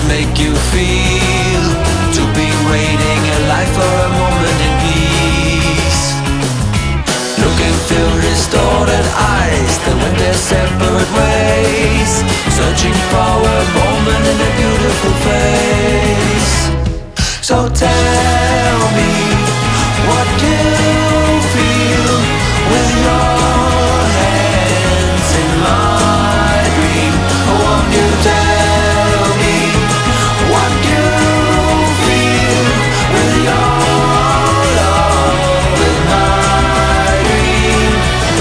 make you feel to be waiting a life for a moment in peace? Looking through distorted eyes that went their separate ways, searching for a moment in a beautiful face. So tell me what you feel with your hands in my dream. Won't you tell me what you feel with your love in my dream?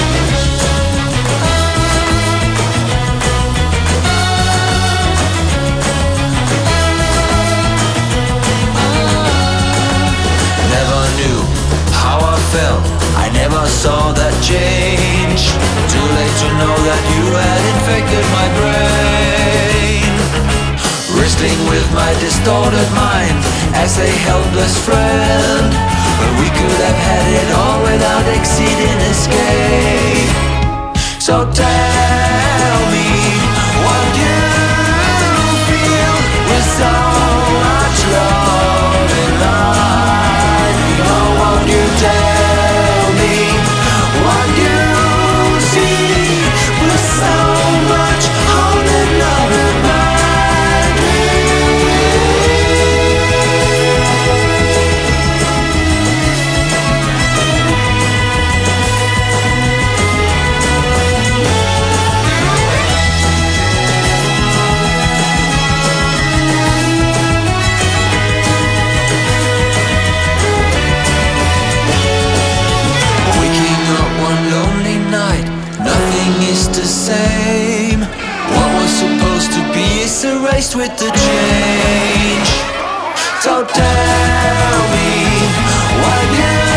Never knew how I felt, I never saw that change. Too late to know that you had infected my brain, wrestling with my distorted mind as a helpless friend. But we could have had it all without exceeding escape. So tell me what you feel with so much love in life. Oh, won't you tell me what you see with so much haunted love in my dream? Waking up one lonely night, nothing is the same. What was supposed to be is erased with the change. So tell me what you